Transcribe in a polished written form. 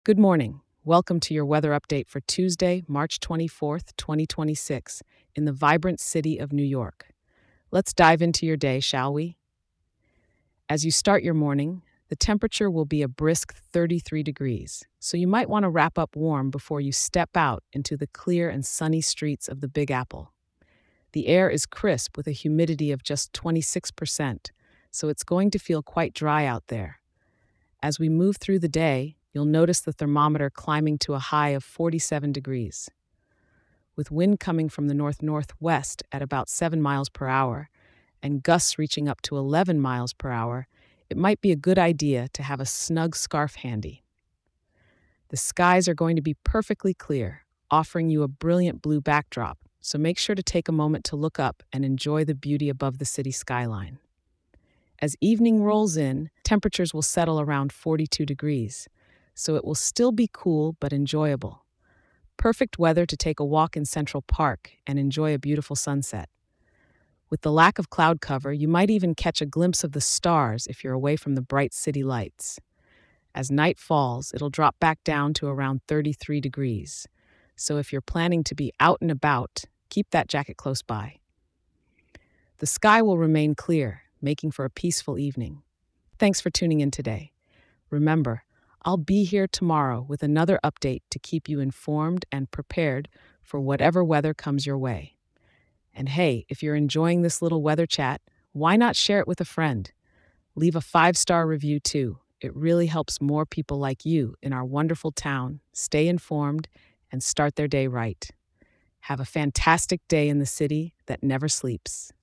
Good morning. Welcome to your weather update for Tuesday, March 24th, 2026, in the vibrant city of New York. Let's dive into your day, shall we? As you start your morning, the temperature will be a brisk 33 degrees, so you might want to wrap up warm before you step out into the clear and sunny streets of the Big Apple. The air is crisp with a humidity of just 26%, so it's going to feel quite dry out there. As we move through the day, you'll notice the thermometer climbing to a high of 47 degrees. With wind coming from the north-northwest at about 7 miles per hour and gusts reaching up to 11 miles per hour, it might be a good idea to have a snug scarf handy. The skies are going to be perfectly clear, offering you a brilliant blue backdrop, so make sure to take a moment to look up and enjoy the beauty above the city skyline. As evening rolls in, temperatures will settle around 42 degrees, so it will still be cool but enjoyable. Perfect weather to take a walk in Central Park and enjoy a beautiful sunset. With the lack of cloud cover, you might even catch a glimpse of the stars if you're away from the bright city lights. As night falls, it'll drop back down to around 33 degrees, so if you're planning to be out and about, keep that jacket close by. The sky will remain clear, making for a peaceful evening. Thanks for tuning in today. Remember, I'll be here tomorrow with another update to keep you informed and prepared for whatever weather comes your way. And hey, if you're enjoying this little weather chat, why not share it with a friend? Leave a 5-star review too. It really helps more people like you in our wonderful town stay informed and start their day right. Have a fantastic day in the city that never sleeps.